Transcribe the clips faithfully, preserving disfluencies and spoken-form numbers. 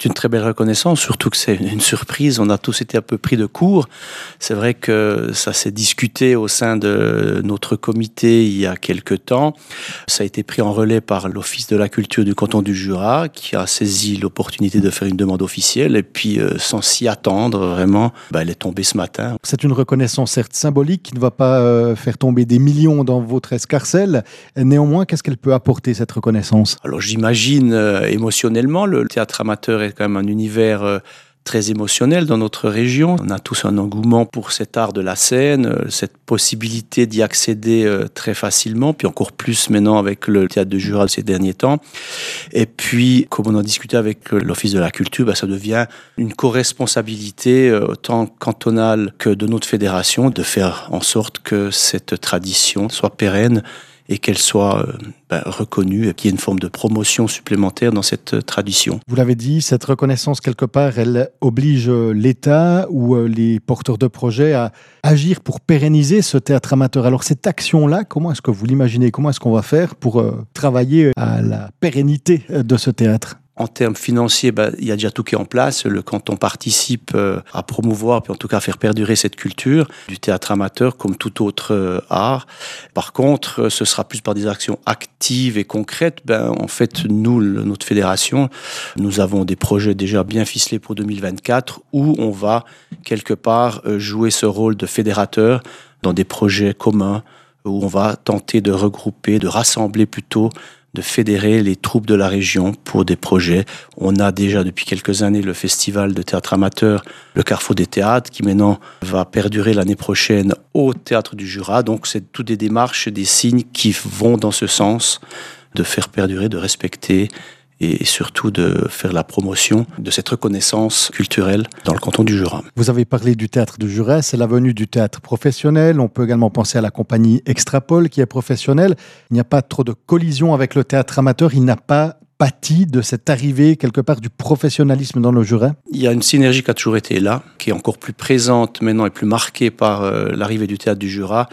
une très belle reconnaissance, surtout que c'est une surprise. On a tous été un peu pris de court. C'est vrai que ça s'est discuté au sein de notre comité il y a quelque temps. Ça a été pris en relais par l'Office de la culture du canton du Jura, qui a saisi l'opportunité de faire une demande officielle. Et puis, euh, sans s'y attendre, vraiment, bah, elle est tombée ce matin. C'est une reconnaissance certes symbolique qui ne va pas euh, faire tomber des millions dans votre escarcelle. Néanmoins, qu'est-ce qu'elle peut apporter, cette reconnaissance ? Alors, j'imagine euh, émotionnellement, le théâtre amateur est quand même un univers euh, très émotionnel dans notre région. On a tous un engouement pour cet art de la scène, euh, cette possibilité d'y accéder euh, très facilement, puis encore plus maintenant avec le théâtre de Jura ces derniers temps. Et puis, comme on en discutait avec euh, l'Office de la culture, bah, ça devient une co-responsabilité euh, autant cantonale que de notre fédération de faire en sorte que cette tradition soit pérenne et qu'elle soit euh, ben, reconnue et qu'il y ait une forme de promotion supplémentaire dans cette euh, tradition. Vous l'avez dit, cette reconnaissance, quelque part, elle oblige l'État ou euh, les porteurs de projets à agir pour pérenniser ce théâtre amateur. Alors cette action-là, comment est-ce que vous l'imaginez ? Comment est-ce qu'on va faire pour euh, travailler à la pérennité de ce théâtre ? En termes financiers, bah, il y a déjà tout qui est en place. Le canton participe euh, à promouvoir, puis en tout cas à faire perdurer cette culture du théâtre amateur comme tout autre euh, art. Par contre, euh, ce sera plus par des actions actives et concrètes. Ben, en fait, nous, le, notre fédération, nous avons des projets déjà bien ficelés pour deux mille vingt-quatre où on va quelque part euh, jouer ce rôle de fédérateur dans des projets communs où on va tenter de regrouper, de rassembler plutôt de fédérer les troupes de la région pour des projets. On a déjà depuis quelques années le festival de théâtre amateur, le Carrefour des théâtres, qui maintenant va perdurer l'année prochaine au Théâtre du Jura. Donc c'est toutes des démarches, des signes qui vont dans ce sens de faire perdurer, de respecter et surtout de faire la promotion de cette reconnaissance culturelle dans le canton du Jura. Vous avez parlé du théâtre du Jura, c'est la venue du théâtre professionnel. On peut également penser à la compagnie Extrapol qui est professionnelle. Il n'y a pas trop de collision avec le théâtre amateur. Il n'a pas pâti de cette arrivée quelque part du professionnalisme dans le Jura. Il y a une synergie qui a toujours été là, qui est encore plus présente maintenant et plus marquée par euh, l'arrivée du théâtre du Jura.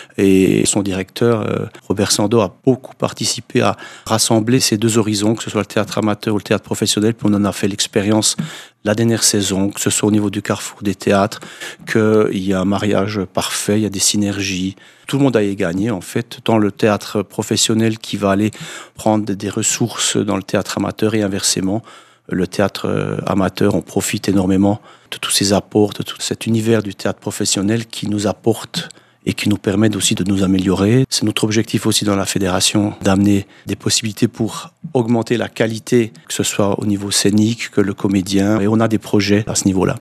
Et son directeur, euh, Robert Sando, a beaucoup participé à rassembler ces deux horizons, que ce soit le théâtre amateur ou le théâtre professionnel. Puis on en a fait l'expérience la dernière saison, que ce soit au niveau du Carrefour des théâtres, qu'il y a un mariage parfait, il y a des synergies. Tout le monde a y gagné, en fait, tant le théâtre professionnel qui va aller prendre des ressources dans le théâtre amateur et inversement. Le théâtre amateur, on profite énormément de tous ces apports, de tout cet univers du théâtre professionnel qui nous apporte et qui nous permettent aussi de nous améliorer. C'est notre objectif aussi dans la fédération d'amener des possibilités pour augmenter la qualité, que ce soit au niveau scénique que le comédien. Et on a des projets à ce niveau-là.